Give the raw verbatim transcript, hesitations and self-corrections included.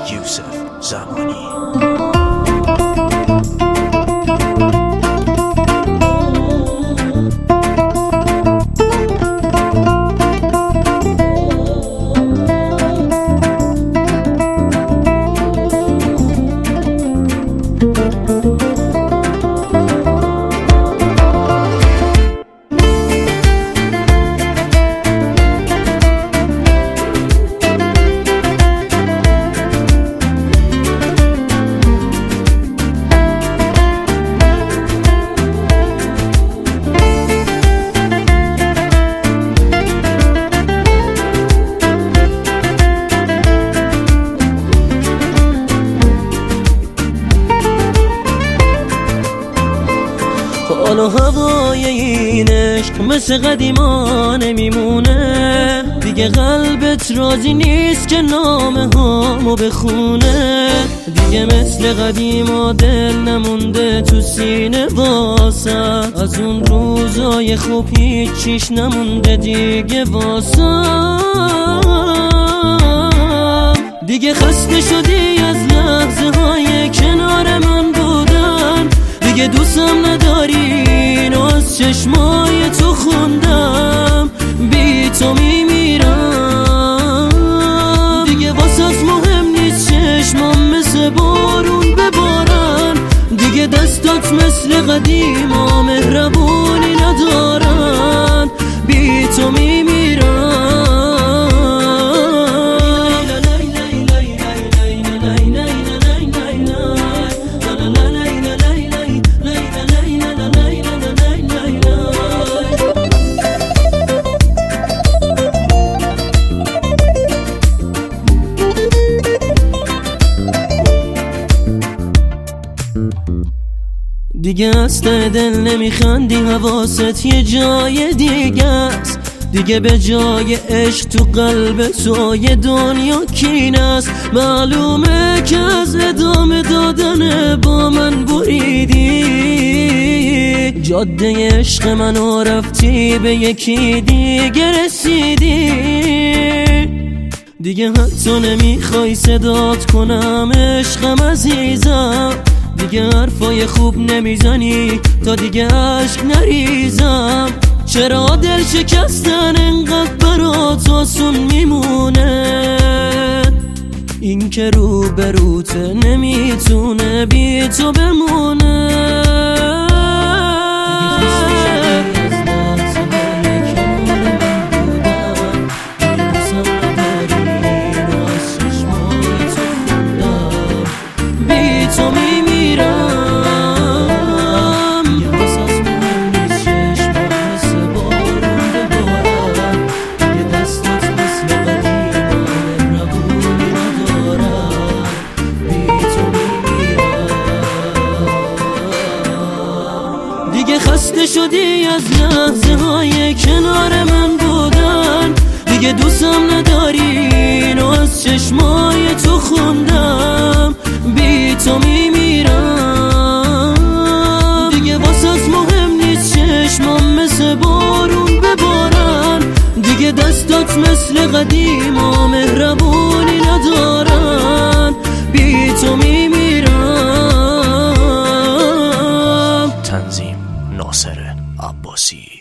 یوسف زمانی. حالا هوای این عشق مثل قدیما نمیمونه دیگه، قلبت راضی نیست که نامه هامو بخونه دیگه، مثل قدیما دل نمونده تو سینه واسه، از اون روزای خوب هیچیش نمونده دیگه واسه. دیگه خسته شدی از لحظه های کنار من بودن، دیگه دوستم نداری و از چشمای تو خوندم بی تو میمیرم دیگه، واسه مهم نیست چشمام مثل بارون ببارن دیگه، دستات مثل قدیما مهربونی ندارن بی تو میمیرم. دیگه از ته دل نمیخندی، حواست یه جای دیگه است دیگه، به جای عشق تو قلب تو یه دنیا کینه است. معلومه که از ادامه دادن با من بریدی، جاده عشق منو رفتی به یکی دیگه رسیدی دیگه، حتی نمیخوای صدات کنم عشقم عزیزم، دیگه حرفای خوب نمیزنی تا دیگه عشق نریزم. چرا دل شکستن انقدر برات آسون میمونه، این که رو بروت نمیتونه بی تو بمونه. دیگه خسته شدی از لحظه های کنار من بودن، دیگه دوستم نداری و از چشمای تو خوندم بی تو میمیرم دیگه، واسه مهم نیست چشمام مثل بارون ببارن دیگه، دستات مثل قدیما مهربونی ندارن بی تو میمیرم. تنظیم ناصر عباسی.